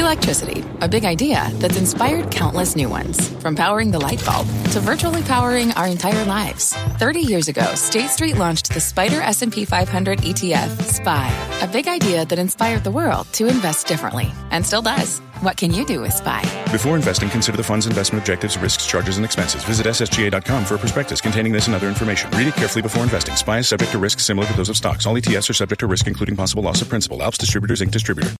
Electricity, a big idea that's inspired countless new ones. From powering the light bulb to virtually powering our entire lives. 30 years ago, State Street launched the SPDR S&P 500 ETF, SPY. A big idea that inspired the world to invest differently. And still does. What can you do with SPY? Before investing, consider the fund's investment objectives, risks, charges, and expenses. Visit ssga.com for a prospectus containing this and other information. Read it carefully before investing. SPY is subject to risks similar to those of stocks. All ETFs are subject to risk, including possible loss of principal. Alps Distributors, Inc. Distributor.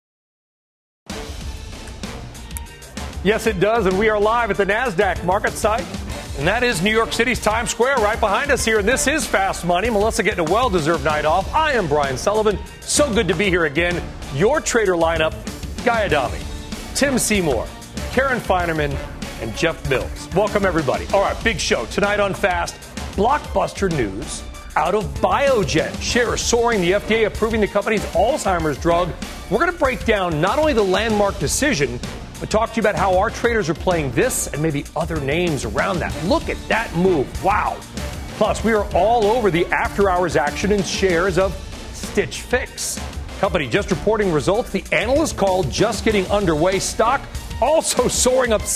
Yes, it does, and we are live at the NASDAQ market site, and that is New York City's Times Square right behind us here, and this is Fast Money. Melissa getting a well-deserved night off. I am Brian Sullivan. So good to be here again. Your trader lineup, Guy Adami, Tim Seymour, Karen Feinerman, and Jeff Mills. Welcome, everybody. All right, big show. Tonight on Fast, blockbuster news out of Biogen. Shares soaring, the FDA approving the company's Alzheimer's drug. We're going to break down not only the landmark decision, but talk to you about how our traders are playing this and maybe other names around that. Look at that move. Wow. Plus, we are all over the after-hours action in shares of Stitch Fix. Company just reporting results the analyst called just getting underway. Stock also soaring up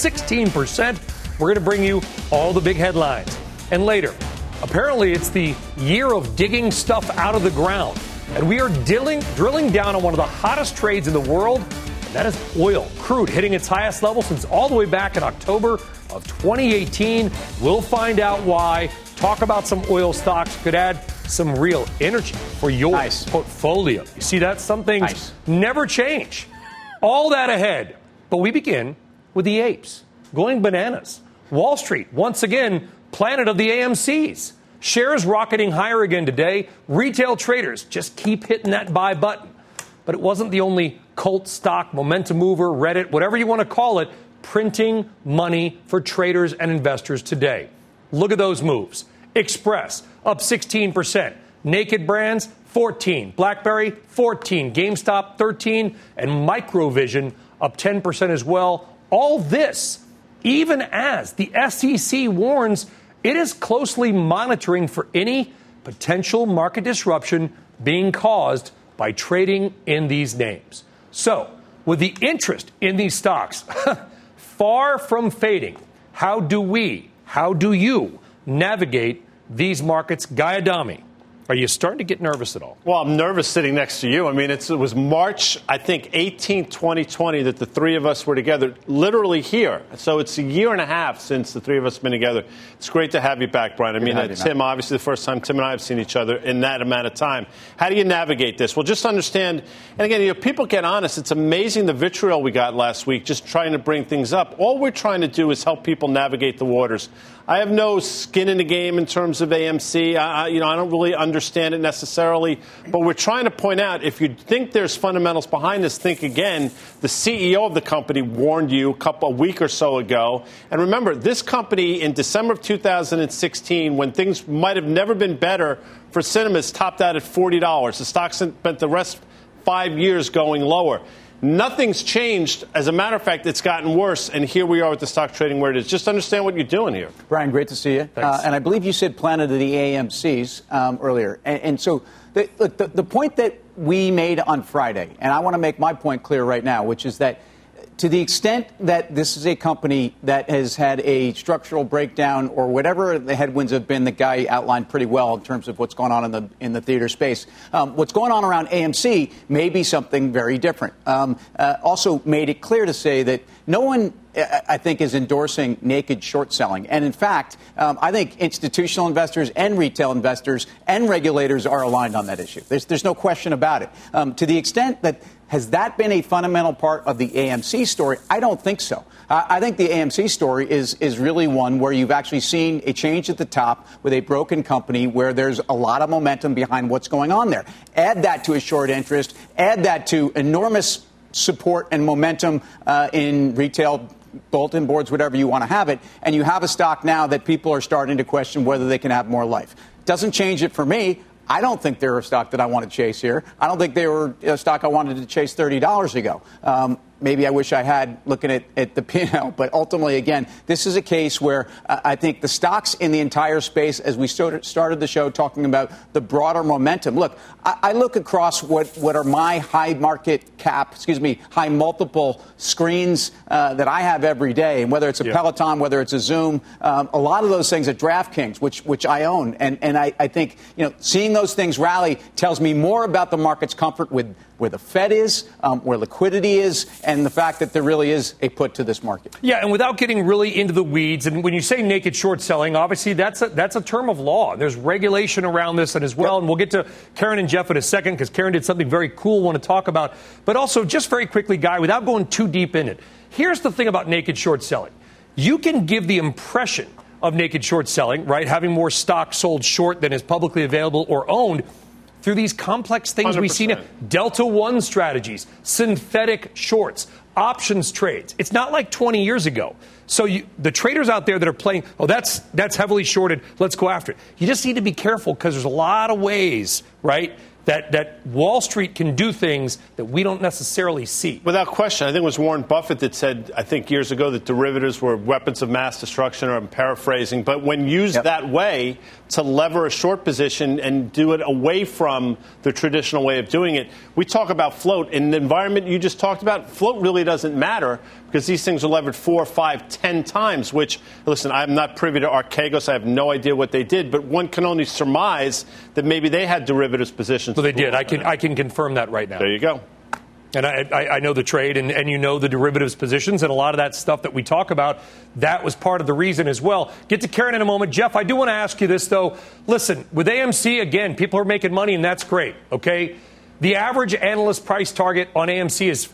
16%. We're going to bring you all the big headlines. And later, apparently it's the year of digging stuff out of the ground. And we are drilling down on one of the hottest trades in the world. That is oil. Crude hitting its highest level since all the way back in October of 2018. We'll find out why. Talk about some oil stocks. Could add some real energy for your portfolio. You see that? Some things never change. All that ahead. But we begin with the apes going bananas. Wall Street, once again, planet of the AMCs. Shares rocketing higher again today. Retail traders just keep hitting that buy button. But it wasn't the only cult stock, momentum mover, Reddit, whatever you want to call it, printing money for traders and investors today. Look at those moves. Express up 16%. Naked Brands 14. BlackBerry 14. GameStop 13. And Microvision up 10% as well. All this, even as the SEC warns it is closely monitoring for any potential market disruption being caused by trading in these names. So, with the interest in these stocks far from fading, how do you navigate these markets? Guy Adami, are you starting to get nervous at all? Well, I'm nervous sitting next to you. I mean, it was March, I think, 18, 2020 that the three of us were together, literally here. So it's a year and a half since the three of us have been together. It's great to have you back, Brian. I mean, Tim, obviously the first time Tim and I have seen each other in that amount of time. How do you navigate this? Well, just understand, and again, people get honest. It's amazing the vitriol we got last week just trying to bring things up. All we're trying to do is help people navigate the waters. I have no skin in the game in terms of AMC. I don't really understand it necessarily. But we're trying to point out, if you think there's fundamentals behind this, think again. The CEO of the company warned you a week or so ago. And remember, this company in December of 2016, when things might have never been better for cinemas, topped out at $40. The stock spent the rest 5 years going lower. Nothing's changed. As a matter of fact, it's gotten worse, and here we are with the stock trading where it is. Just understand what you're doing here. Brian, great to see you. And I believe you said planet of the AMCs earlier. And so the point that we made on Friday, and I want to make my point clear right now, which is that to the extent that this is a company that has had a structural breakdown or whatever the headwinds have been, the guy outlined pretty well in terms of what's going on in the theater space. What's going on around AMC may be something very different. Also made it clear to say that no one, I think, is endorsing naked short selling. And in fact, I think institutional investors and retail investors and regulators are aligned on that issue. There's no question about it. To the extent that has that been a fundamental part of the AMC story? I don't think so. I think the AMC story is really one where you've actually seen a change at the top with a broken company where there's a lot of momentum behind what's going on there. Add that to a short interest. Add that to enormous support and momentum in retail bulletin boards, whatever you want to have it, and you have a stock now that people are starting to question whether they can have more life. Doesn't change it for me. I don't think they're a stock that I want to chase here. I don't think they were a stock I wanted to chase $30 ago. maybe I wish I had looking at the P&L. But ultimately, again, this is a case where I think the stocks in the entire space, as we started the show talking about the broader momentum. Look, I look across what are my high multiple screens that I have every day, and whether it's a Peloton, whether it's a Zoom, a lot of those things at DraftKings, which I own, and I think seeing those things rally tells me more about the market's comfort with where the Fed is, where liquidity is, and the fact that there really is a put to this market. Yeah, and without getting really into the weeds, and when you say naked short selling, obviously that's a term of law. There's regulation around this and as well, and we'll get to Karen and Jeff in a second because Karen did something very cool I want to talk about. But also, just very quickly, Guy, without going too deep in it, here's the thing about naked short selling. You can give the impression of naked short selling, right, having more stock sold short than is publicly available or owned, through these complex things 100%. We see now, Delta One strategies, synthetic shorts, options trades. It's not like 20 years ago. So the traders out there that are playing, that's heavily shorted, let's go after it. You just need to be careful because there's a lot of ways, right, that Wall Street can do things that we don't necessarily see. Without question. I think it was Warren Buffett that said, I think years ago, that derivatives were weapons of mass destruction, or I'm paraphrasing. But when used that way to lever a short position and do it away from the traditional way of doing it, we talk about float. In the environment you just talked about, float really doesn't matter because these things are levered 4, 5, 10 times, which, listen, I'm not privy to Archegos. I have no idea what they did, but one can only surmise that maybe they had derivatives positions. Well, they did. I can confirm that right now. There you go. And I know the trade and the derivatives positions and a lot of that stuff that we talk about. That was part of the reason as well. Get to Karen in a moment. Jeff, I do want to ask you this, though. Listen, with AMC, again, people are making money, and that's great, okay? The average analyst price target on AMC is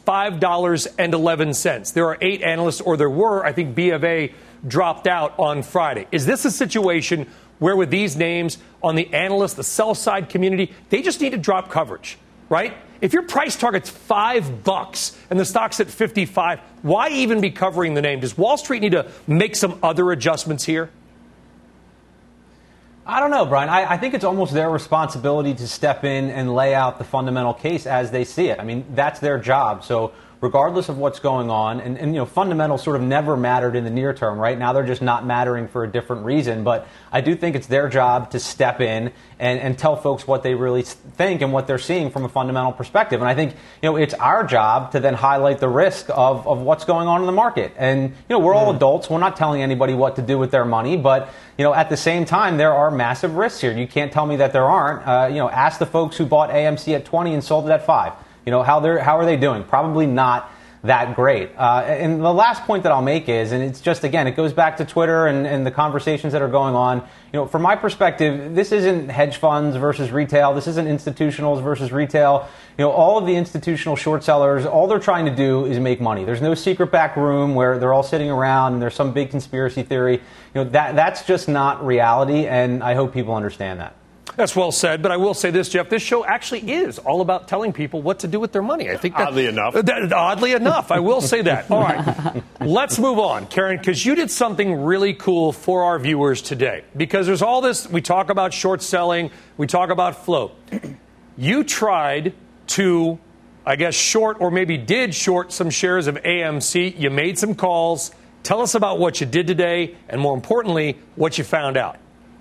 $5.11. There are 8 analysts, or there were. I think B of A dropped out on Friday. Is this a situation where with these names on the analyst, the sell-side community, they just need to drop coverage, right? If your price target's $5 and the stock's at 55, why even be covering the name? Does Wall Street need to make some other adjustments here? I don't know, Brian. I think it's almost their responsibility to step in and lay out the fundamental case as they see it. I mean, that's their job. So regardless of what's going on, and fundamentals sort of never mattered in the near term, right? Now they're just not mattering for a different reason. But I do think it's their job to step in and tell folks what they really think and what they're seeing from a fundamental perspective. And I think, it's our job to then highlight the risk of what's going on in the market. And, we're all adults. We're not telling anybody what to do with their money. But, at the same time, there are massive risks here. You can't tell me that there aren't. Ask the folks who bought AMC at 20 and sold it at 5. How are they doing? Probably not that great. And the last point that I'll make is, and it's just, again, it goes back to Twitter and the conversations that are going on. From my perspective, this isn't hedge funds versus retail. This isn't institutionals versus retail. All of the institutional short sellers, all they're trying to do is make money. There's no secret back room where they're all sitting around and there's some big conspiracy theory. That's just not reality, and I hope people understand that. That's well said, but I will say this, Jeff. This show actually is all about telling people what to do with their money. I think oddly enough. Oddly enough, I will say that. All right, let's move on, Karen, because you did something really cool for our viewers today. Because there's all this, we talk about short selling, we talk about float. You tried to, I guess, short or maybe did short some shares of AMC. You made some calls. Tell us about what you did today, and more importantly, what you found out.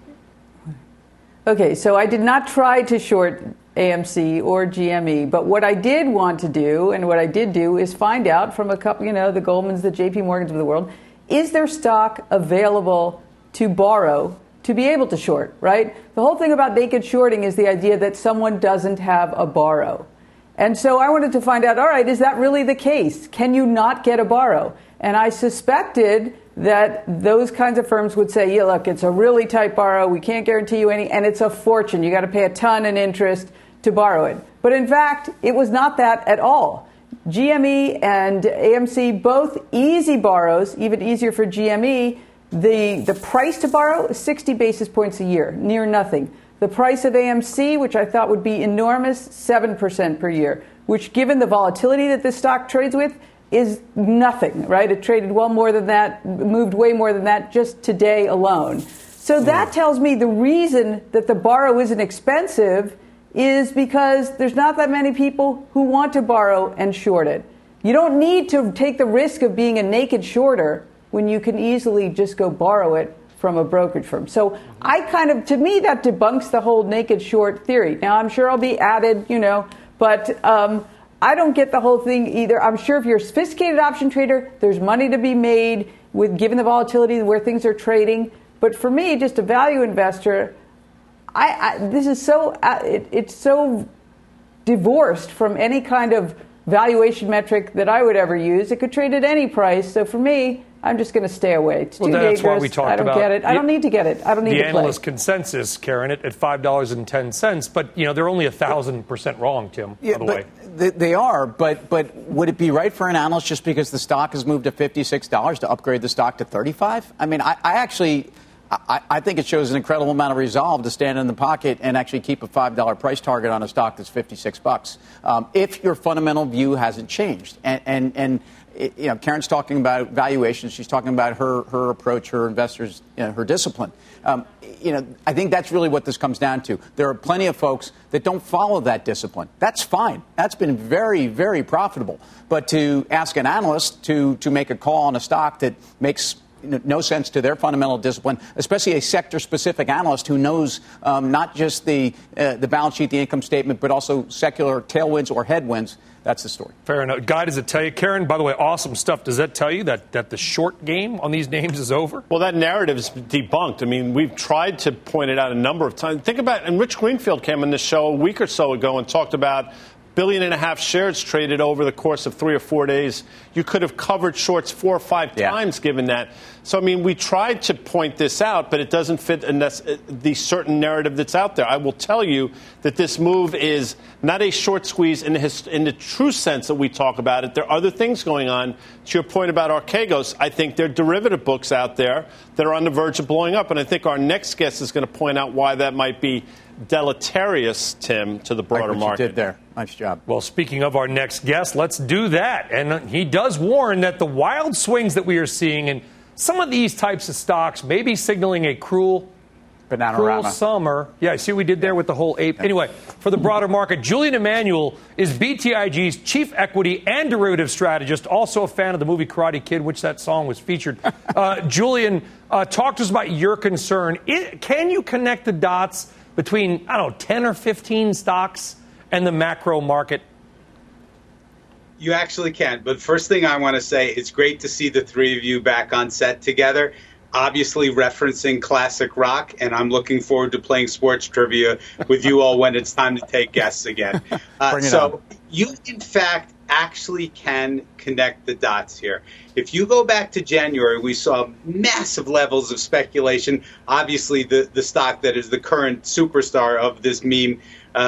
Okay, so I did not try to short AMC or GME, but what I did want to do, and what I did do, is find out from a couple, the Goldmans, the JP Morgans of the world, is there stock available to borrow to be able to short, right? The whole thing about naked shorting is the idea that someone doesn't have a borrow. And so I wanted to find out, all right, is that really the case? Can you not get a borrow? And I suspected that those kinds of firms would say, yeah, look, it's a really tight borrow. We can't guarantee you any, and it's a fortune. You got to pay a ton in interest to borrow it. But in fact, it was not that at all. GME and AMC, both easy borrows, even easier for GME. The price to borrow is 60 basis points a year, near nothing. The price of AMC, which I thought would be enormous, 7% per year, which given the volatility that this stock trades with, is nothing, right? It traded well more than that, moved way more than that just today alone. So that tells me the reason that the borrow isn't expensive is because there's not that many people who want to borrow and short it. You don't need to take the risk of being a naked shorter when you can easily just go borrow it from a brokerage firm. So to me, that debunks the whole naked short theory. Now, I'm sure I'll be added, but I don't get the whole thing either. I'm sure if you're a sophisticated option trader, there's money to be made given the volatility where things are trading. But for me, just a value investor, this is it's so divorced from any kind of valuation metric that I would ever use. It could trade at any price. So for me, I'm just going to stay away. It's too dangerous. Why we talked I don't get it. I don't need to get it. I don't need to play. The analyst consensus, Karen, at $5.10. But, they're only 1,000% wrong, Tim, by the way. They are, but would it be right for an analyst just because the stock has moved to $56 to upgrade the stock to $35? I mean, I think it shows an incredible amount of resolve to stand in the pocket and actually keep a $5 price target on a stock that's $56. If your fundamental view hasn't changed, and Karen's talking about valuations. She's talking about her approach, her investors, her discipline. I think that's really what this comes down to. There are plenty of folks that don't follow that discipline. That's fine. That's been very, very profitable. But to ask an analyst to make a call on a stock that makes no sense to their fundamental discipline, especially a sector-specific analyst who knows not just the balance sheet, the income statement, but also secular tailwinds or headwinds. That's the story. Fair enough. Guy, does it tell you, Karen, by the way, awesome stuff. Does that tell you that the short game on these names is over? Well, that narrative is debunked. I mean, we've tried to point it out a number of times. Think about, and Rich Greenfield came on this show a week or so ago and talked about $1.5 billion shares traded over the course of 3 or 4 days. You could have covered shorts 4 or 5 times given that. So, I mean, we tried to point this out, but it doesn't fit the certain narrative that's out there. I will tell you that this move is not a short squeeze in the true sense that we talk about it. There are other things going on. To your point about Archegos, I think there are derivative books out there that are on the verge of blowing up. And I think our next guest is going to point out why that might be deleterious, Tim, to the broader market. You did there. Nice job. Well, speaking of our next guest, let's do that. And he does warn that the wild swings that we are seeing in some of these types of stocks may be signaling a cruel summer. Yeah, I see what we did there with the whole ape. Anyway, for the broader market, Julian Emanuel is BTIG's chief equity and derivative strategist, also a fan of the movie Karate Kid, which that song was featured. Julian, talk to us about your concern. Can you connect the dots between, 10 or 15 stocks and the macro market? You actually can. But first thing I want to say, it's great to see the three of you back on set together, obviously referencing classic rock, and I'm looking forward to playing sports trivia with you all when it's time to take guests again. You, in fact, actually can connect the dots here. If you go back to January, we saw massive levels of speculation. Obviously, the stock that is the current superstar of this meme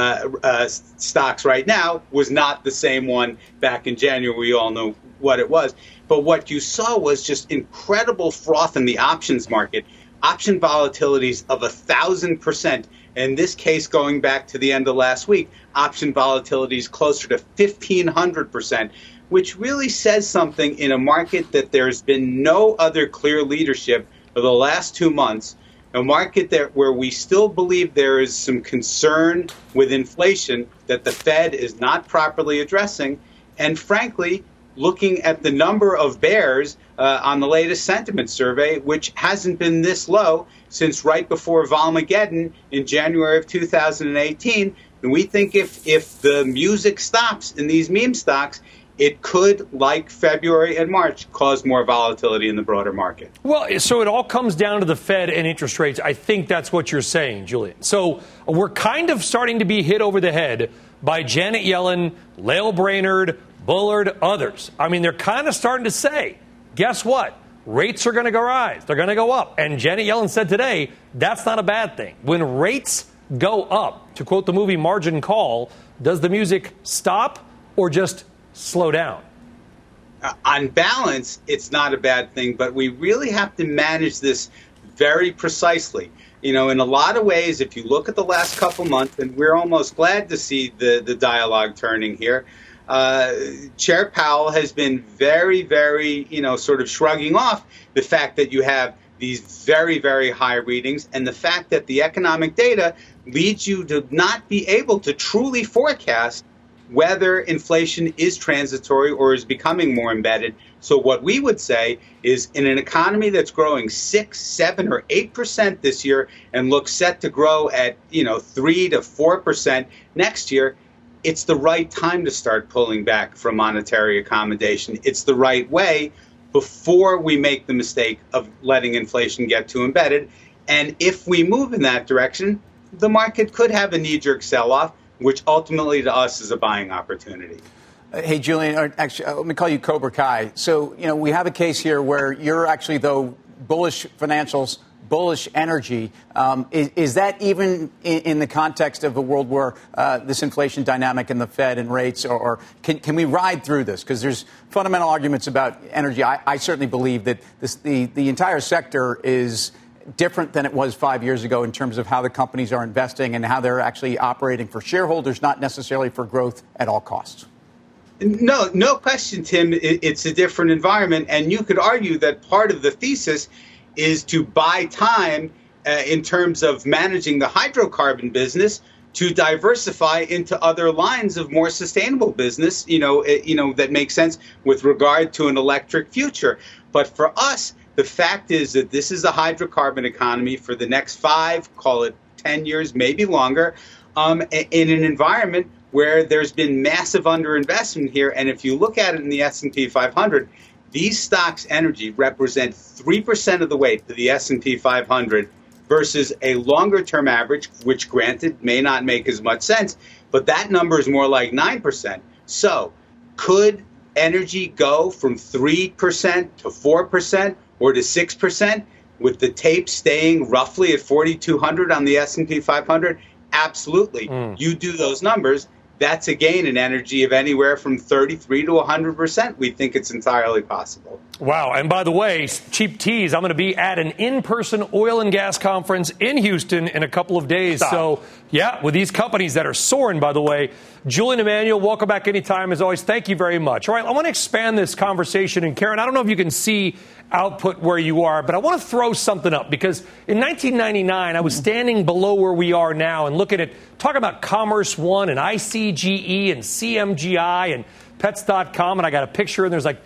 stocks right now was not the same one back in January. We all know what it was. But what you saw was just incredible froth in the options market. Option volatilities of 1,000%. In this case, going back to the end of last week, option volatility is closer to 1,500%, which really says something in a market that there's been no other clear leadership for the last 2 months, a market where we still believe there is some concern with inflation that the Fed is not properly addressing, and frankly, looking at the number of bears on the latest sentiment survey, which hasn't been this low since right before Volmageddon in January of 2018. And we think if the music stops in these meme stocks, it could, like February and March, cause more volatility in the broader market. Well, so it all comes down to the Fed and interest rates. I think that's what you're saying, Julian. So we're kind of starting to be hit over the head by Janet Yellen, Lael Brainerd, Bullard, others. I mean, they're kind of starting to say, guess what? Rates are going to go rise. They're going to go up. And Janet Yellen said today, that's not a bad thing. When rates go up, to quote the movie Margin Call, does the music stop or just slow down? On balance, it's not a bad thing, but we really have to manage this very precisely. In a lot of ways, if you look at the last couple months, and we're almost glad to see the dialogue turning here, Chair Powell has been very, very, sort of shrugging off the fact that you have these very, very high readings and the fact that the economic data leads you to not be able to truly forecast whether inflation is transitory or is becoming more embedded. So what we would say is in an economy that's growing 6, 7, or 8% this year and looks set to grow at 3 to 4% next year, it's the right time to start pulling back from monetary accommodation. It's the right way before we make the mistake of letting inflation get too embedded. And if we move in that direction, the market could have a knee-jerk sell-off, which ultimately to us is a buying opportunity. Hey, Julian, or actually, let me call you Cobra Kai. So, we have a case here where you're actually, though, bullish financials, bullish energy. Is that even in the context of a world where this inflation dynamic in the Fed and rates, or can we ride through this? Because there's fundamental arguments about energy. I certainly believe that the entire sector is different than it was 5 years ago in terms of how the companies are investing and how they're actually operating for shareholders, not necessarily for growth at all costs. No question, Tim. It's a different environment. And you could argue that part of the thesis is to buy time in terms of managing the hydrocarbon business to diversify into other lines of more sustainable business, that makes sense with regard to an electric future. But for us, the fact is that this is a hydrocarbon economy for the next 5, call it 10 years, maybe longer, in an environment where there's been massive underinvestment here. And if you look at it in the S&P 500, these stocks, energy, represent 3% of the weight of the S&P 500 versus a longer-term average, which, granted, may not make as much sense, but that number is more like 9%. So could energy go from 3% to 4% or to 6% with the tape staying roughly at 4,200 on the S&P 500? Absolutely. You do those numbers. That's a gain in energy of anywhere from 33 to 100%. We think it's entirely possible. Wow. And by the way, cheap tease, I'm going to be at an in-person oil and gas conference in Houston in a couple of days. Stop. So, yeah, with these companies that are soaring, by the way. Julian Emanuel, welcome back anytime. As always, thank you very much. All right, I want to expand this conversation. And, Karen, I don't know if you can see output where you are, but I want to throw something up because in 1999, I was standing below where we are now and looking at, talking about Commerce One and ICGE and CMGI and Pets.com, and I got a picture, and there's like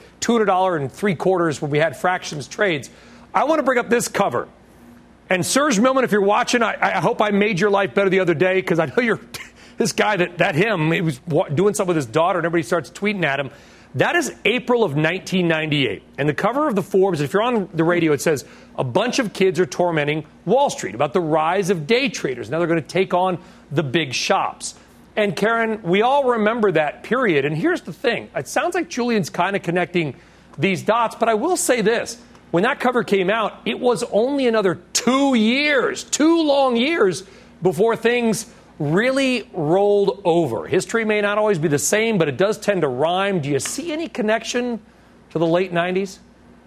$200.75 when we had fractions trades. I want to bring up this cover. And Serge Millman, if you're watching, I hope I made your life better the other day because I know you're this guy he was doing something with his daughter, and everybody starts tweeting at him. That is April of 1998. And the cover of the Forbes, if you're on the radio, it says a bunch of kids are tormenting Wall Street about the rise of day traders. Now they're going to take on the big shops. And, Karen, we all remember that period. And here's the thing. It sounds like Julian's kind of connecting these dots. But I will say this. When that cover came out, it was only another 2 years, 2 long years before things really rolled over. History may not always be the same, but it does tend to rhyme. Do you see any connection to the late 90s?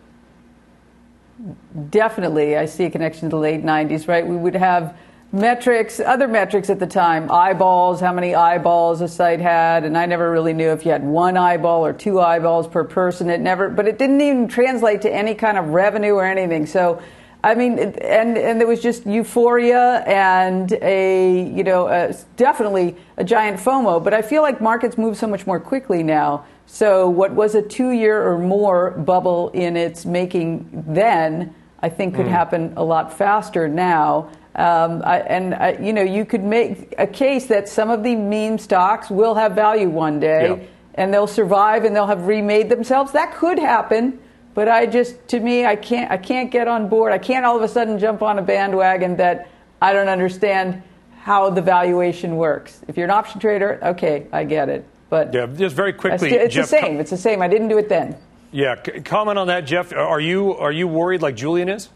Definitely. I see a connection to the late 90s, right? We would have other metrics at the time, eyeballs, how many eyeballs a site had, and I never really knew if you had 1 eyeball or 2 eyeballs per person. But it didn't even translate to any kind of revenue or anything. So, I mean, and there was just euphoria and definitely a giant FOMO. But I feel like markets move so much more quickly now. So what was a 2-year or more bubble in its making then, I think could happen a lot faster now. You could make a case that some of the meme stocks will have value one day, and they'll survive and they'll have remade themselves. That could happen, but I can't get on board. I can't all of a sudden jump on a bandwagon that I don't understand how the valuation works. If you're an option trader, okay, I get it. But just very quickly, it's Jeff, the same. It's the same. I didn't do it then. Yeah, comment on that, Jeff. Are you worried like Julian is?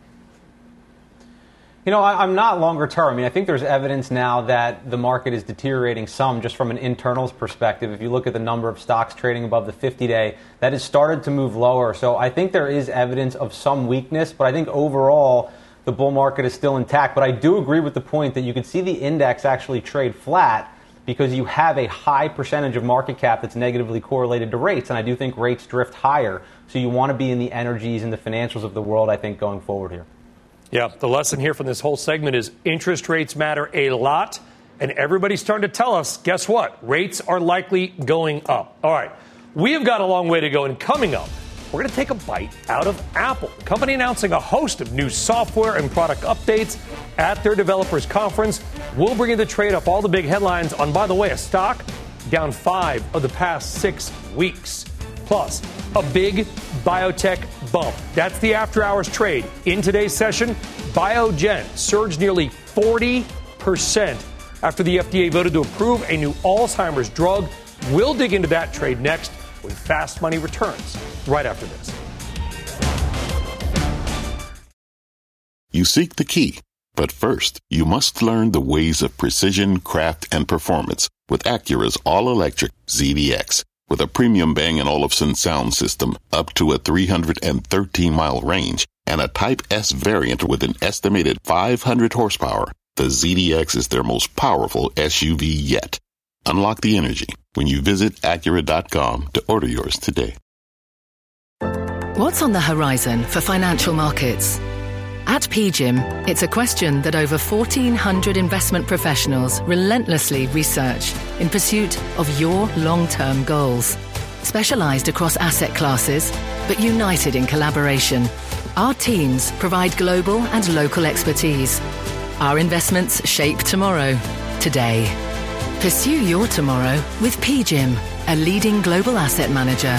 I'm not longer term. I mean, I think there's evidence now that the market is deteriorating some just from an internals perspective. If you look at the number of stocks trading above the 50-day, that has started to move lower. So I think there is evidence of some weakness, but I think overall the bull market is still intact. But I do agree with the point that you can see the index actually trade flat because you have a high percentage of market cap that's negatively correlated to rates. And I do think rates drift higher. So you want to be in the energies and the financials of the world, I think, going forward here. Yeah, the lesson here from this whole segment is interest rates matter a lot, And everybody's starting to tell us, guess what? Rates are likely going up. All right. We have got a long way to go. And coming up, we're going to take a bite out of Apple. The company announcing a host of new software and product updates at their developers conference. We'll bring you the trade up, all the big headlines on, by the way, a stock down 5 of the past 6 weeks. Plus, a big biotech bump. That's the after-hours trade. In today's session, Biogen surged nearly 40% after the FDA voted to approve a new Alzheimer's drug. We'll dig into that trade next when Fast Money returns right after this. You seek the key, but first, you must learn the ways of precision, craft, and performance with Acura's all-electric ZDX. With a premium Bang & Olufsen sound system up to a 313-mile range and a Type S variant with an estimated 500 horsepower, the ZDX is their most powerful SUV yet. Unlock the energy when you visit Acura.com to order yours today. What's on the horizon for financial markets? At PGIM, it's a question that over 1,400 investment professionals relentlessly research in pursuit of your long-term goals. Specialized across asset classes, but united in collaboration, our teams provide global and local expertise. Our investments shape tomorrow, today. Pursue your tomorrow with PGIM, a leading global asset manager.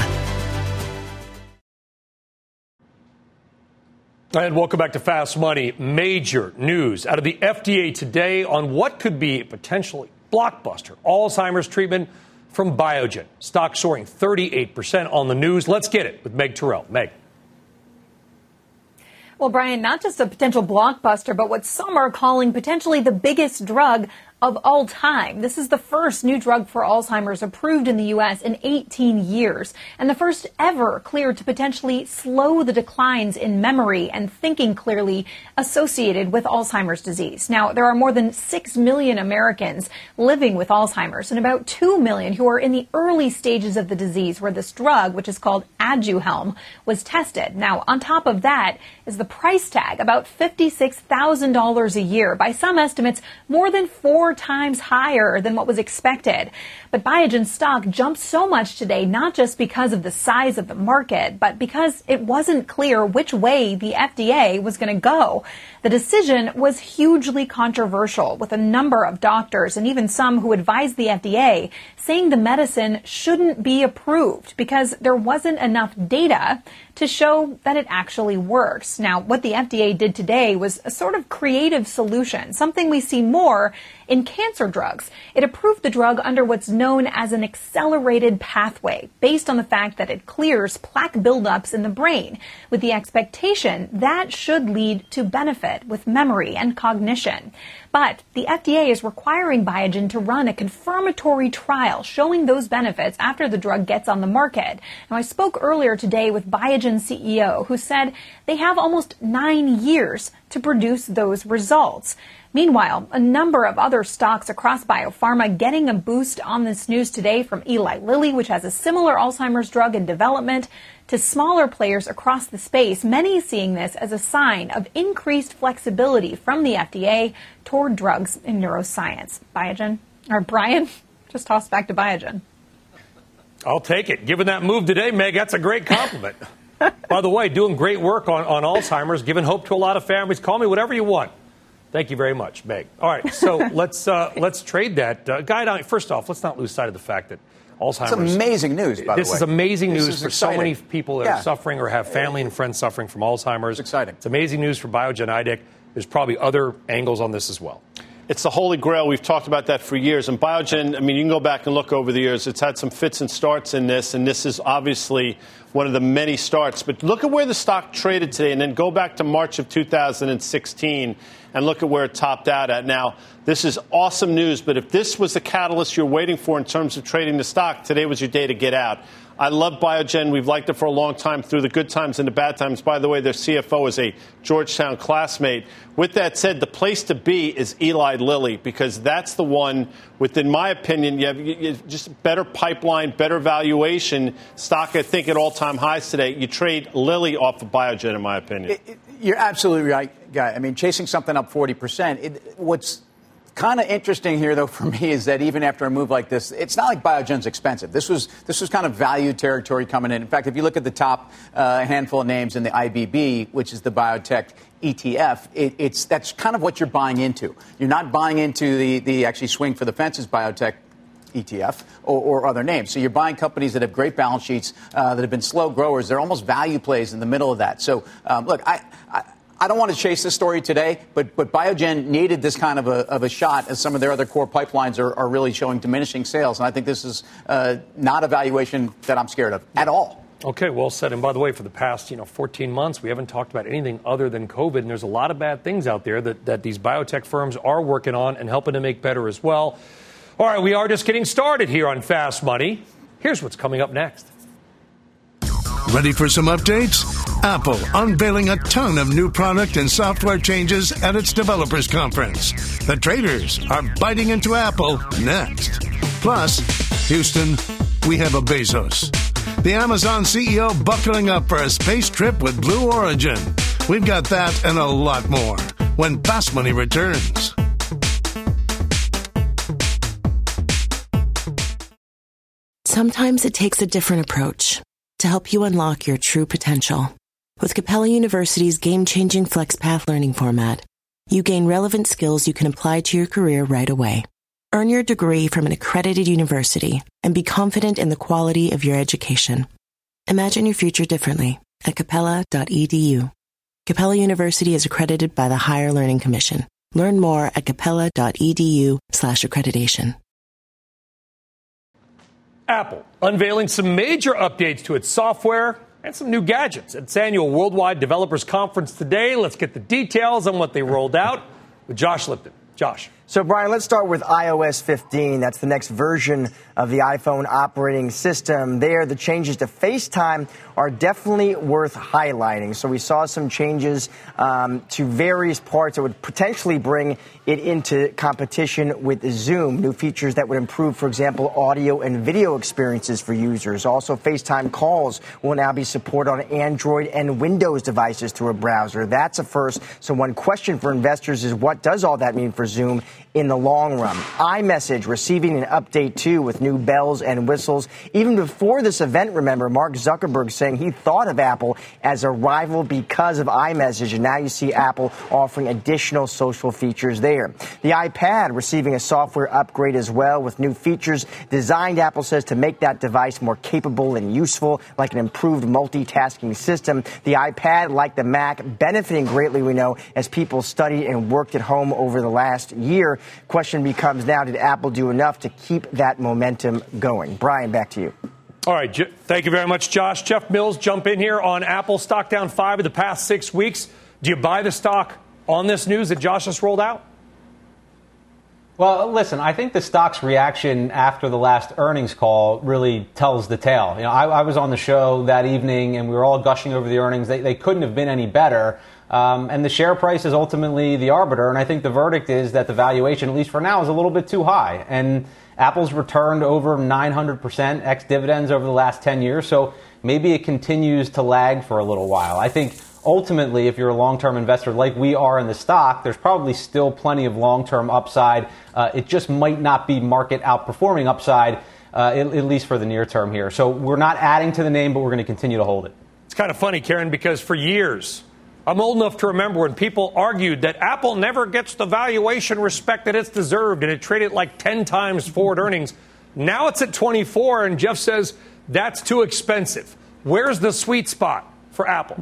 And welcome back to Fast Money. Major news out of the FDA today on what could be a potentially blockbuster Alzheimer's treatment from Biogen. Stock soaring 38% on the news. Let's get it with Meg Terrell. Meg. Well, Brian, not just a potential blockbuster, but what some are calling potentially the biggest drug of all time. This is the first new drug for Alzheimer's approved in the U.S. in 18 years, and the first ever cleared to potentially slow the declines in memory and thinking clearly associated with Alzheimer's disease. Now, there are more than 6 million Americans living with Alzheimer's and about 2 million who are in the early stages of the disease where this drug, which is called Aduhelm, was tested. Now, on top of that is the price tag, about $56,000 a year. By some estimates, more than 4 times higher than what was expected. But Biogen stock jumped so much today, not just because of the size of the market, but because it wasn't clear which way the FDA was going to go. The decision was hugely controversial, with a number of doctors and even some who advised the FDA saying the medicine shouldn't be approved because there wasn't enough data to show that it actually works. Now, what the FDA did today was a sort of creative solution, something we see more in cancer drugs. It approved the drug under what's known as an accelerated pathway, based on the fact that it clears plaque buildups in the brain, with the expectation that should lead to benefit with memory and cognition. But the FDA is requiring Biogen to run a confirmatory trial showing those benefits after the drug gets on the market. Now, I spoke earlier today with Biogen's CEO, who said they have almost 9 years to produce those results. Meanwhile, a number of other stocks across biopharma getting a boost on this news today, from Eli Lilly, which has a similar Alzheimer's drug in development, to smaller players across the space, many seeing this as a sign of increased flexibility from the FDA toward drugs in neuroscience. Brian, just toss back to Biogen. I'll take it. Given that move today, Meg, that's a great compliment. By the way, doing great work on Alzheimer's, giving hope to a lot of families. Call me whatever you want. Thank you very much, Meg. All right, so let's trade that. Guy, first off, let's not lose sight of the fact that Alzheimer's. It's amazing news, by the way. This is amazing news for exciting. So many people that are suffering or have family and friends suffering from Alzheimer's. It's exciting. It's amazing news for Biogen IDEC. There's probably other angles on this as well. It's the holy grail. We've talked about that for years. And Biogen, I mean, you can go back and look over the years. It's had some fits and starts in this, and this is obviously one of the many starts. But look at where the stock traded today, and then go back to March of 2016 and look at where it topped out at. Now, this is awesome news, but if this was the catalyst you're waiting for in terms of trading the stock, today was your day to get out. I love Biogen. We've liked it for a long time, through the good times and the bad times. By the way, their CFO is a Georgetown classmate. With that said, the place to be is Eli Lilly, because that's the one with, in my opinion, you have just better pipeline, better valuation. Stock, I think, at all-time highs today. You trade Lilly off of Biogen, in my opinion. You're absolutely right, Guy. I mean, chasing something up 40%, what's kind of interesting here, though, for me, is that even after a move like this, it's not like Biogen's expensive. This was kind of value territory coming in. In fact, if you look at the top handful of names in the IBB, which is the biotech ETF, that's kind of what you're buying into. You're not buying into the actually swing for the fences biotech ETF or other names. So you're buying companies that have great balance sheets, that have been slow growers. They're almost value plays in the middle of that. So, look, I don't want to chase this story today, but Biogen needed this kind of a shot as some of their other core pipelines are really showing diminishing sales. And I think this is not a valuation that I'm scared of at all. Okay, well said. And by the way, for the past 14 months, we haven't talked about anything other than COVID. And there's a lot of bad things out there that these biotech firms are working on and helping to make better as well. All right, we are just getting started here on Fast Money. Here's what's coming up next. Ready for some updates? Apple unveiling a ton of new product and software changes at its developers conference. The traders are biting into Apple next. Plus, Houston, we have a Bezos. The Amazon CEO buckling up for a space trip with Blue Origin. We've got that and a lot more when Fast Money returns. Sometimes it takes a different approach to help you unlock your true potential. With Capella University's game-changing FlexPath learning format, you gain relevant skills you can apply to your career right away. Earn your degree from an accredited university and be confident in the quality of your education. Imagine your future differently at capella.edu. Capella University is accredited by the Higher Learning Commission. Learn more at capella.edu/accreditation. Apple unveiling some major updates to its software and some new gadgets at its annual Worldwide Developers Conference today. Let's get the details on what they rolled out with Josh Lipton. Josh. So, Brian, let's start with iOS 15. That's the next version of the iPhone operating system. There, the changes to FaceTime are definitely worth highlighting. So we saw some changes to various parts that would potentially bring it into competition with Zoom. New features that would improve, for example, audio and video experiences for users. Also, FaceTime calls will now be supported on Android and Windows devices through a browser. That's a first. So one question for investors is, what does all that mean for Zoom in the long run? iMessage receiving an update, too, with new bells and whistles. Even before this event, remember, Mark Zuckerberg saying he thought of Apple as a rival because of iMessage, and now you see Apple offering additional social features there. The iPad receiving a software upgrade as well, with new features designed, Apple says, to make that device more capable and useful, like an improved multitasking system. The iPad, like the Mac, benefiting greatly, we know, as people studied and worked at home over the last year. Question becomes now, did Apple do enough to keep that momentum going? Brian, back to you. All right. Thank you very much, Josh. Jeff Mills, jump in here on Apple. Stock down 5 of the past 6 weeks. Do you buy the stock on this news that Josh just rolled out? Well, listen, I think the stock's reaction after the last earnings call really tells the tale. You know, I was on the show that evening, and we were all gushing over the earnings. They couldn't have been any better. And the share price is ultimately the arbiter. And I think the verdict is that the valuation, at least for now, is a little bit too high. And Apple's returned over 900% ex-dividends over the last 10 years. So maybe it continues to lag for a little while. I think ultimately, if you're a long-term investor like we are in the stock, there's probably still plenty of long-term upside. It just might not be market outperforming upside, at least for the near term here. So we're not adding to the name, but we're going to continue to hold it. It's kind of funny, Karen, because for years, I'm old enough to remember when people argued that Apple never gets the valuation respect that it's deserved, and it traded like 10 times forward earnings. Now it's at 24, and Jeff says that's too expensive. Where's the sweet spot for Apple?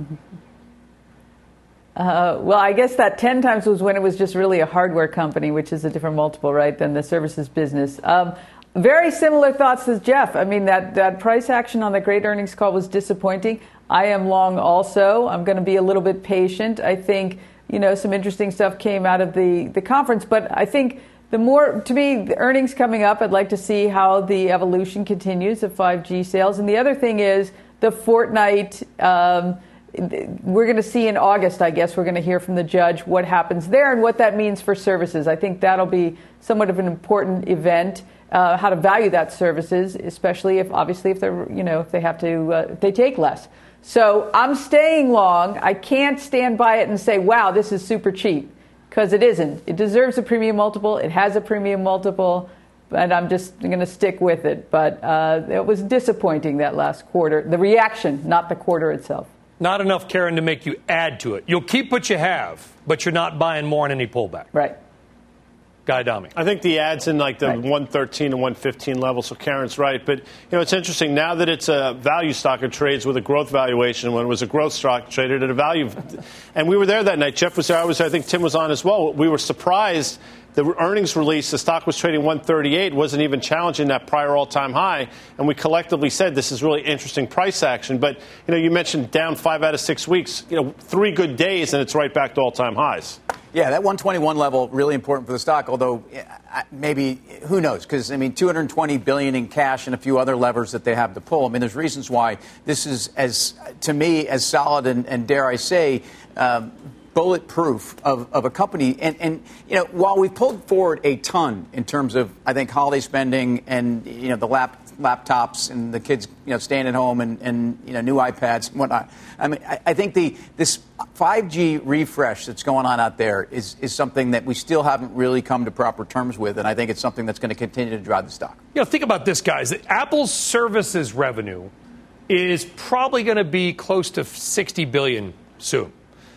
Well, I guess that 10 times was when it was just really a hardware company, which is a different multiple, right, than the services business. Very similar thoughts as Jeff. I mean, that price action on the great earnings call was disappointing. I am long also. I'm going to be a little bit patient. I think, some interesting stuff came out of the conference, but I think the earnings coming up, I'd like to see how the evolution continues of 5G sales. And the other thing is the Fortnite, we're going to see in August, I guess, we're going to hear from the judge what happens there and what that means for services. I think that'll be somewhat of an important event, how to value that services, especially if they're, if they have to, if they take less. So I'm staying long. I can't stand by it and say, wow, this is super cheap, because it isn't. It deserves a premium multiple. It has a premium multiple, and I'm just going to stick with it. But it was disappointing that last quarter. The reaction, not the quarter itself. Not enough, Karen, to make you add to it. You'll keep what you have, but you're not buying more on any pullback. Right. Guy Adami. I think the ad's in like the 113 and 115 level, so Karen's right. But, it's interesting. Now that it's a value stock, it trades with a growth valuation. When it was a growth stock, it traded at a value. And we were there that night. Jeff was there. I was there. I think Tim was on as well. We were surprised. The earnings release, the stock was trading 138, wasn't even challenging that prior all-time high. And we collectively said this is really interesting price action. But, you mentioned down 5 out of 6 weeks, 3 good days, and it's right back to all-time highs. Yeah, that 121 level, really important for the stock, although maybe, who knows? Because, $220 billion in cash and a few other levers that they have to pull. There's reasons why this is, to me, as solid and dare I say, bulletproof of a company. And while we've pulled forward a ton in terms of, I think, holiday spending and, the laptops and the kids, staying at home and new iPads and whatnot. I think this 5G refresh that's going on out there is something that we still haven't really come to proper terms with. And I think it's something that's going to continue to drive the stock. Think about this, guys. Apple's services revenue is probably going to be close to $60 billion soon.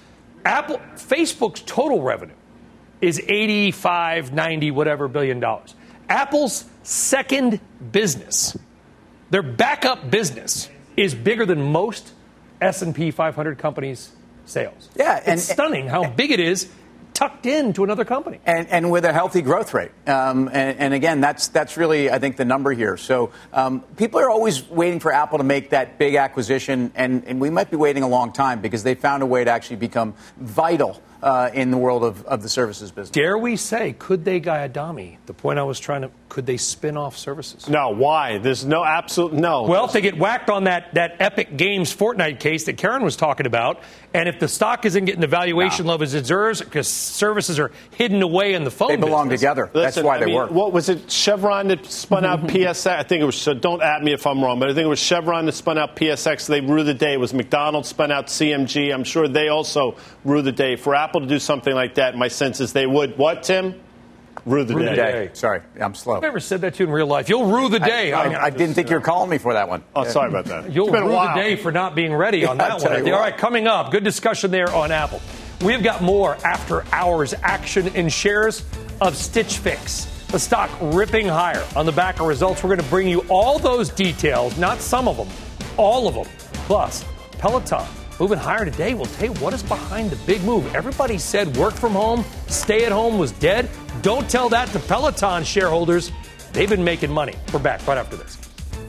Facebook's total revenue is 85, 90, whatever billion dollars. Apple's second business, their backup business, is bigger than most S&P 500 companies' sales. Yeah, it's stunning how big it is tucked into another company. And with a healthy growth rate. And again, that's really, I think, the number here. So people are always waiting for Apple to make that big acquisition, and we might be waiting a long time because they found a way to actually become vital in the world of the services business. Dare we say, could they, Guy Adami, the point I was trying to, could they spin off services? No, why? There's no absolute, no. Well, if they get whacked on that Epic Games Fortnite case that Karen was talking about, and if the stock isn't getting the valuation levels it deserves because services are hidden away in the phone business. They belong together. That's why they work. What was it, Chevron that spun out PSX? I think it was, don't at me if I'm wrong, but I think it was Chevron that spun out PSX. They rue the day. It was McDonald's spun out CMG. I'm sure they also rue the day. For Apple to do something like that, my sense is they would. What, Tim? Rue the day. Sorry, I'm slow. I've never said that to you in real life. You'll rue the day. I didn't think you were calling me for that one. Oh, sorry about that. You'll rue the day for not being ready on that one. All right, coming up, good discussion there on Apple. We've got more after-hours action in shares of Stitch Fix. The stock ripping higher on the back of results. We're going to bring you all those details, not some of them, all of them. Plus, Peloton moving higher today. We'll tell you what is behind the big move. Everybody said work from home, stay at home was dead. Don't tell that to Peloton shareholders. They've been making money. We're back right after this.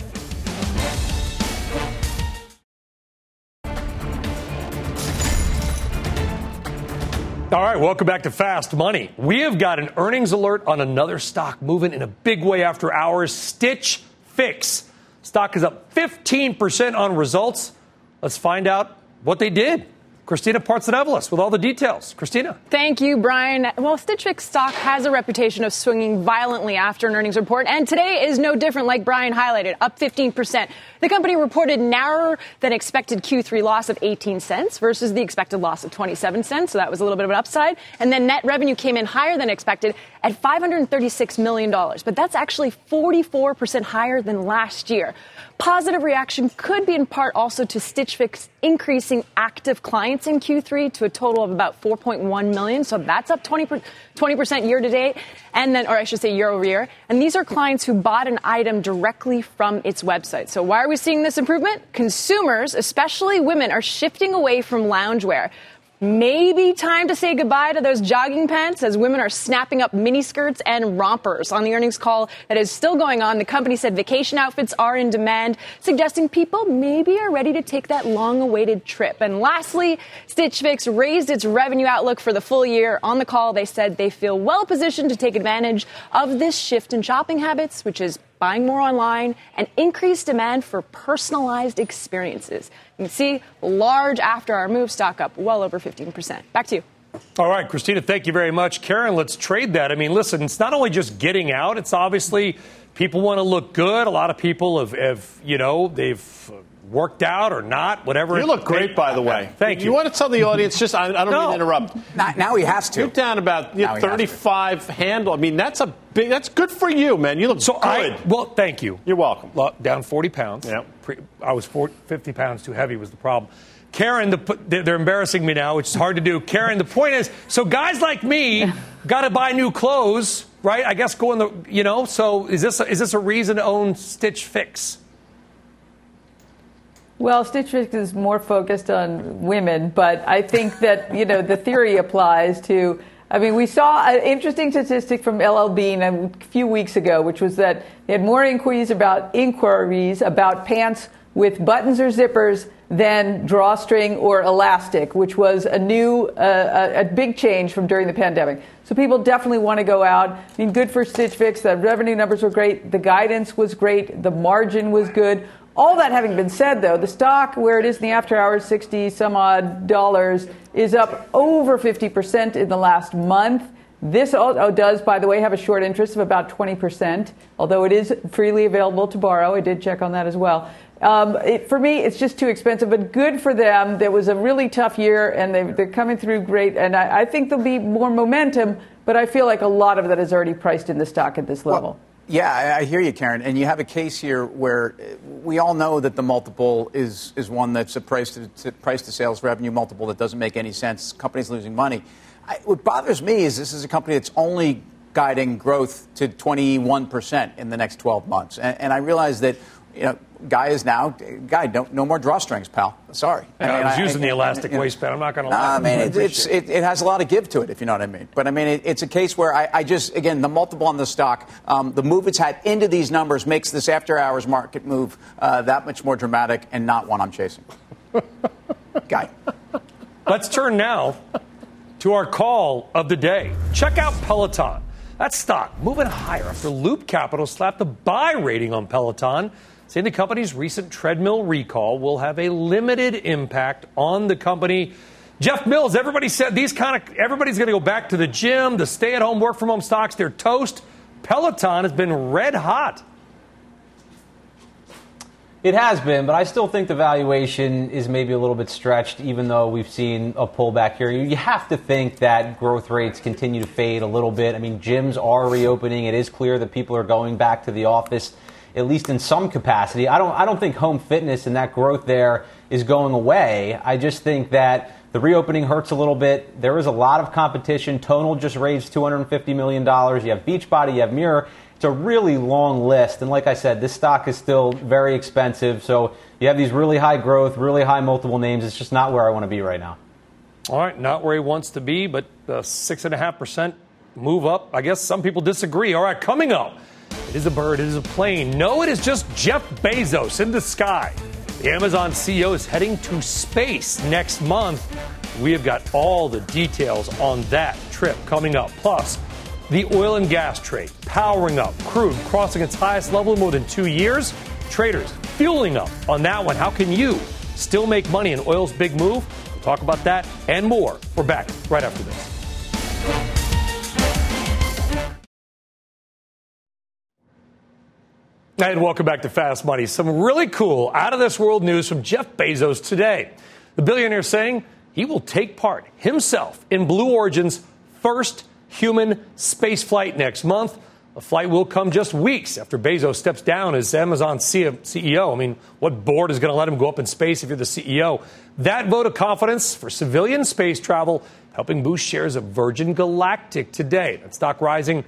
All right, welcome back to Fast Money. We have got an earnings alert on another stock moving in a big way after hours. Stitch Fix. Stock is up 15% on results. Let's find out what they did. Christina Partsinevelos with all the details. Christina. Thank you, Brian. Well, Stitch Fix stock has a reputation of swinging violently after an earnings report, and today is no different, like Brian highlighted, up 15%. The company reported narrower than expected Q3 loss of 18 cents versus the expected loss of 27 cents, so that was a little bit of an upside. And then net revenue came in higher than expected at $536 million, but that's actually 44% higher than last year. Positive reaction could be in part also to Stitch Fix increasing active clients in Q3 to a total of about 4.1 million. So that's up 20% year to date, and then, or I should say year over year. And these are clients who bought an item directly from its website. So why are we seeing this improvement? Consumers, especially women, are shifting away from loungewear. Maybe time to say goodbye to those jogging pants as women are snapping up miniskirts and rompers. On the earnings call that is still going on, the company said vacation outfits are in demand, suggesting people maybe are ready to take that long-awaited trip. And lastly, Stitch Fix raised its revenue outlook for the full year. On the call, they said they feel well-positioned to take advantage of this shift in shopping habits, which is buying more online and increased demand for personalized experiences. You can see large after our move stock up well over 15%. Back to you. All right, Christina, thank you very much. Karen, let's trade that. I mean, listen, it's not only just getting out. It's obviously people want to look good. A lot of people have they've worked out or not, whatever. You look great, by the way. Thank you. You want to tell the audience, just I don't mean to interrupt. Now he has to. You're down about 35 handle. I mean, that's good for you, man. You look good. Well, thank you. You're welcome. Down 40 pounds. Yeah. I was 50 pounds too heavy was the problem. Karen, they're embarrassing me now, which is hard to do. Karen, the point is, so guys like me got to buy new clothes, right? I guess so is this a reason to own Stitch Fix? Well, Stitch Fix is more focused on women, but I think that, the theory applies to, we saw an interesting statistic from LL Bean a few weeks ago, which was that they had more inquiries about pants with buttons or zippers than drawstring or elastic, which was a big change from during the pandemic. So people definitely want to go out. Good for Stitch Fix. The revenue numbers were great. The guidance was great. The margin was good. All that having been said, though, the stock, where it is in the after hours, $60 some odd dollars, is up over 50% in the last month. This does, by the way, have a short interest of about 20%, although it is freely available to borrow. I did check on that as well. For me, it's just too expensive, but good for them. There was a really tough year, and they're coming through great. And I think there'll be more momentum, but I feel like a lot of that is already priced in the stock at this level. Well, yeah, I hear you, Karen. And you have a case here where we all know that the multiple is one that's a price to sales revenue multiple that doesn't make any sense. Companies losing money. What bothers me is this is a company that's only guiding growth to 21% in the next 12 months. And I realize that, no more drawstrings, pal. Sorry. I was using the elastic waistband. I'm not going to lie. It has a lot of give to it, if you know what I mean. But it's a case where the multiple on the stock, the move it's had into these numbers makes this after-hours market move that much more dramatic and not one I'm chasing. Guy. Let's turn now to our call of the day. Check out Peloton. That stock moving higher after Loop Capital slapped a buy rating on Peloton, saying the company's recent treadmill recall will have a limited impact on the company. Jeff Mills, everybody said everybody's going to go back to the gym, the stay-at-home, work-from-home stocks, they're toast. Peloton has been red hot. It has been, but I still think the valuation is maybe a little bit stretched, even though we've seen a pullback here. You have to think that growth rates continue to fade a little bit. Gyms are reopening. It is clear that people are going back to the office, at least in some capacity. I don't think home fitness and that growth there is going away. I just think that the reopening hurts a little bit. There is a lot of competition. Tonal just raised $250 million. You have Beachbody, you have Mirror. It's a really long list. And like I said, this stock is still very expensive. So you have these really high growth, really high multiple names. It's just not where I want to be right now. All right, not where he wants to be, but 6.5% move up. I guess some people disagree. All right, coming up, it is a bird, it is a plane. No, it is just Jeff Bezos in the sky. The Amazon CEO is heading to space next month. We have got all the details on that trip coming up. Plus, the oil and gas trade powering up, crude crossing its highest level in more than 2 years. Traders fueling up on that one. How can you still make money in oil's big move? We'll talk about that and more. We're back right after this. And welcome back to Fast Money. Some really cool, out-of-this-world news from Jeff Bezos today. The billionaire saying he will take part himself in Blue Origin's first human space flight next month. The flight will come just weeks after Bezos steps down as Amazon CEO. What board is going to let him go up in space if you're the CEO? That vote of confidence for civilian space travel helping boost shares of Virgin Galactic today. That stock rising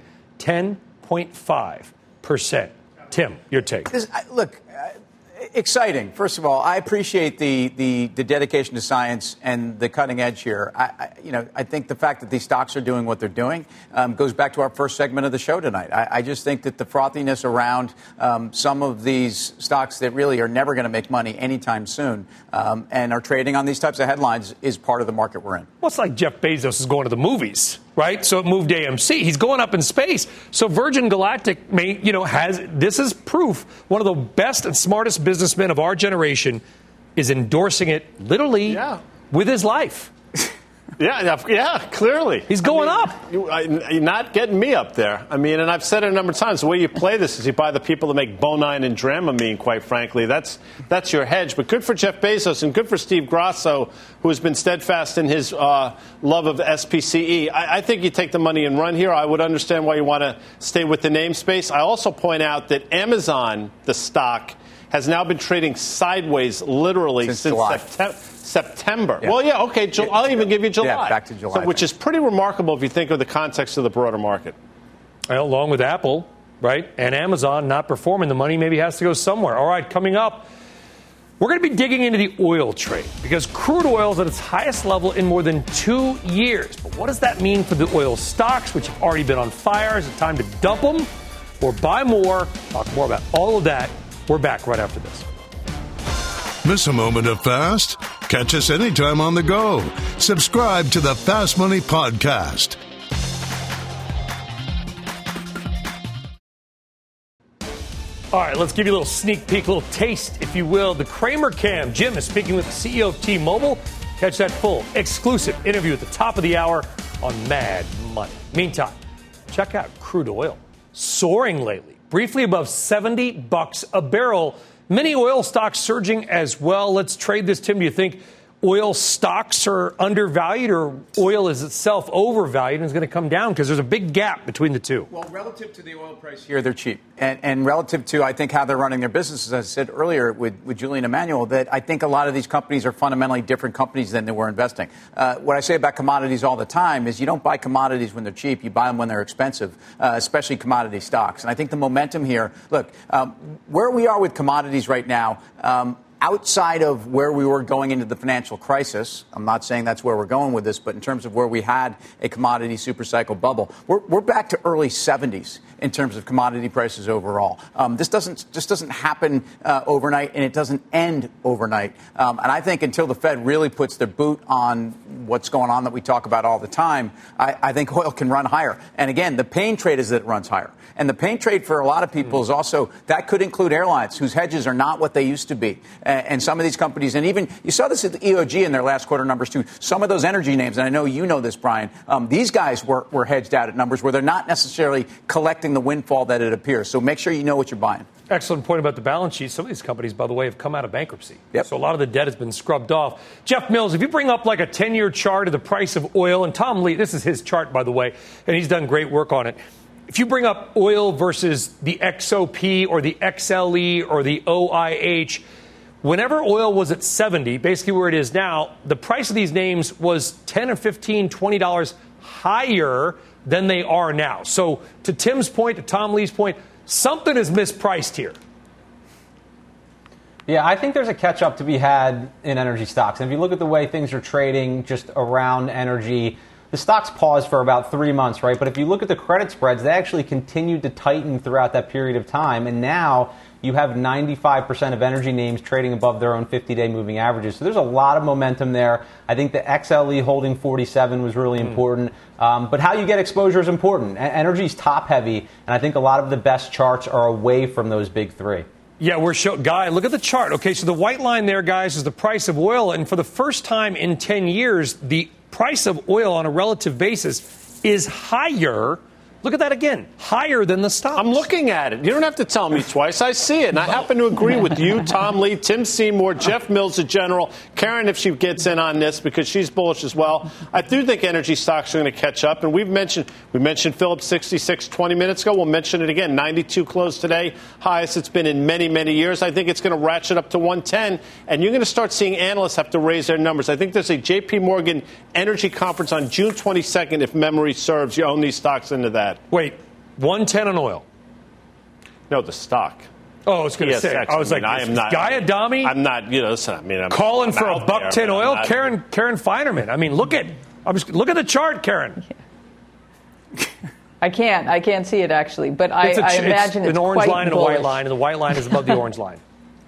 10.5%. Tim, your take. Exciting. First of all, I appreciate the dedication to science and the cutting edge here. I think the fact that these stocks are doing what they're doing goes back to our first segment of the show tonight. I just think that the frothiness around some of these stocks that really are never going to make money anytime soon and are trading on these types of headlines is part of the market we're in. Well, it's like Jeff Bezos is going to the movies, right? So it moved AMC. He's going up in space. So Virgin Galactic this is proof one of the best and smartest businessmen of our generation is endorsing it literally with his life. Yeah, clearly. He's going up. You're not getting me up there. I mean, and I've said it a number of times, the way you play this is you buy the people that make Bonine and Dramamine, quite frankly. That's your hedge. But good for Jeff Bezos and good for Steve Grasso, who has been steadfast in his love of SPCE. I think you take the money and run here. I would understand why you want to stay with the namespace. I also point out that Amazon, the stock, has now been trading sideways literally since September. Yeah. Well, yeah, okay. I'll even give you July. Yeah, back to July. Which is pretty remarkable if you think of the context of the broader market. Along with Apple, right, and Amazon not performing, the money maybe has to go somewhere. All right, coming up, we're going to be digging into the oil trade because crude oil is at its highest level in more than 2 years. But what does that mean for the oil stocks, which have already been on fire? Is it time to dump them or buy more? Talk more about all of that. We're back right after this. Miss a moment of fast? Catch us anytime on the go. Subscribe to the Fast Money Podcast. All right, let's give you a little sneak peek, a little taste, if you will. The Cramer Cam. Jim is speaking with the CEO of T-Mobile. Catch that full, exclusive interview at the top of the hour on Mad Money. Meantime, check out crude oil. Soaring lately, briefly above $70 a barrel. Many oil stocks surging as well. Let's trade this, Tim. Do you think oil stocks are undervalued or oil is itself overvalued and is going to come down? Because there's a big gap between the two. Well, relative to the oil price here, they're cheap. And relative to, I think, how they're running their businesses, as I said earlier with Julian Emanuel, that I think a lot of these companies are fundamentally different companies than they were investing. What I say about commodities all the time is you don't buy commodities when they're cheap. You buy them when they're expensive, especially commodity stocks. And I think the momentum here, look, where we are with commodities right now, outside of where we were going into the financial crisis, I'm not saying that's where we're going with this, but in terms of where we had a commodity supercycle bubble, we're back to early 70s in terms of commodity prices overall. This doesn't happen overnight, and it doesn't end overnight. And I think until the Fed really puts their boot on what's going on that we talk about all the time, I think oil can run higher. And again, the pain trade is that it runs higher. And the pain trade for a lot of people is also, that could include airlines whose hedges are not what they used to be. And some of these companies, and even, you saw this at the EOG in their last quarter numbers too, some of those energy names, and I know you know this, Brian, these guys were hedged out at numbers where they're not necessarily collecting the windfall that it appears. So make sure you know what you're buying. Excellent point about the balance sheet. Some of these companies, by the way, have come out of bankruptcy. Yep. So a lot of the debt has been scrubbed off. Jeff Mills, if you bring up like a 10-year chart of the price of oil, and Tom Lee, this is his chart, by the way, and he's done great work on it. If you bring up oil versus the XOP or the XLE or the OIH, whenever oil was at 70, basically where it is now, the price of these names was $10 or $15, $20 higher than they are now. So to Tim's point, to Tom Lee's point, something is mispriced here. Yeah, I think there's a catch-up to be had in energy stocks. And if you look at the way things are trading just around energy, the stocks paused for about 3 months, right? But if you look at the credit spreads, they actually continued to tighten throughout that period of time. And now you have 95% of energy names trading above their own 50-day moving averages. So there's a lot of momentum there. I think the XLE holding 47 was really important. But how you get exposure is important. Energy's top-heavy, and I think a lot of the best charts are away from those big three. Yeah, Guy, look at the chart. Okay, so the white line there, guys, is the price of oil. And for the first time in 10 years, the price of oil on a relative basis is higher. Look at that again. Higher than the stocks. I'm looking at it. You don't have to tell me twice. I see it. And I happen to agree with you, Tom Lee, Tim Seymour, Jeff Mills, the general, Karen, if she gets in on this, because she's bullish as well. I do think energy stocks are going to catch up. And we mentioned Phillips 66 20 minutes ago. We'll mention it again. 92 closed today. Highest it's been in many, many years. I think it's going to ratchet up to 110. And you're going to start seeing analysts have to raise their numbers. I think there's a J.P. Morgan energy conference on June 22nd, if memory serves. You own these stocks into that. Wait, 110 on oil? No, the stock. Oh, I was going to say. I was like, I am not. Guy Adami? I'm not. Listen. I'm calling for a $110 oil. Karen Feinerman. I mean, look at the chart, Karen. I can't see it actually, but I imagine it's an orange quite line and a bullish. white line, and the white line is above the orange line.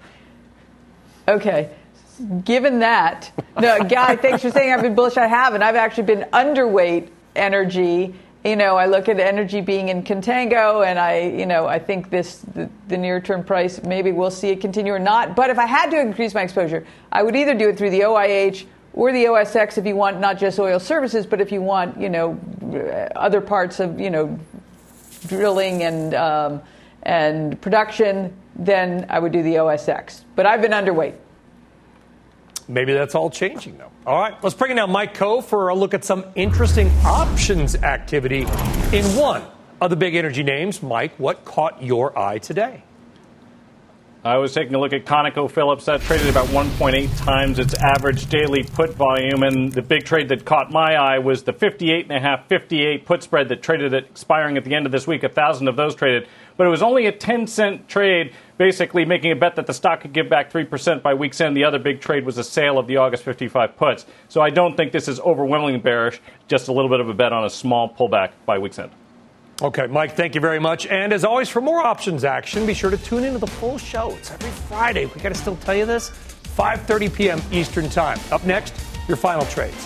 Okay. Given that, no, Guy, thanks for saying I've been bullish. I haven't. I've actually been underweight energy. I look at energy being in contango, and I think the near-term price, maybe we'll see it continue or not. But if I had to increase my exposure, I would either do it through the OIH or the OSX if you want not just oil services, but if you want, other parts of, drilling and production, then I would do the OSX. But I've been underweight. Maybe that's all changing, though. All right, let's bring in now Mike Coe for a look at some interesting options activity in one of the big energy names. Mike, what caught your eye today? I was taking a look at ConocoPhillips. That traded about 1.8 times its average daily put volume. And the big trade that caught my eye was the 58.5-58 put spread that traded at expiring at the end of this week. 1,000 of those traded. But it was only a 10-cent trade, basically making a bet that the stock could give back 3% by week's end. The other big trade was a sale of the August 55 puts. So I don't think this is overwhelmingly bearish, just a little bit of a bet on a small pullback by week's end. Okay, Mike, thank you very much. And as always, for more options action, be sure to tune into the full show. It's every Friday. We got to still tell you this. 5:30 p.m. Eastern Time. Up next, your final trades.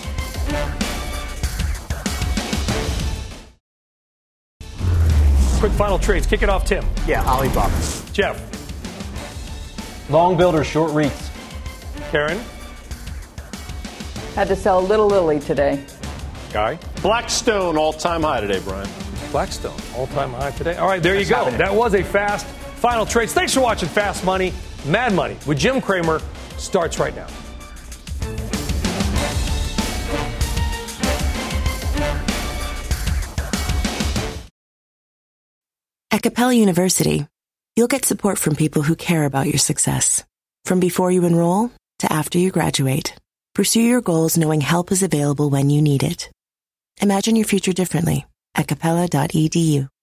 Quick final trades. Kick it off, Tim. Yeah, Alibaba. Jeff. Long builders, short REITs. Karen. Had to sell a little Lilly today. Guy. Blackstone, all-time high today, Brian. Blackstone, all-time high today. All right, there you go. That was a fast final trades. Thanks for watching Fast Money, Mad Money with Jim Cramer. Starts right now. At Capella University, you'll get support from people who care about your success. From before you enroll to after you graduate, pursue your goals knowing help is available when you need it. Imagine your future differently at capella.edu.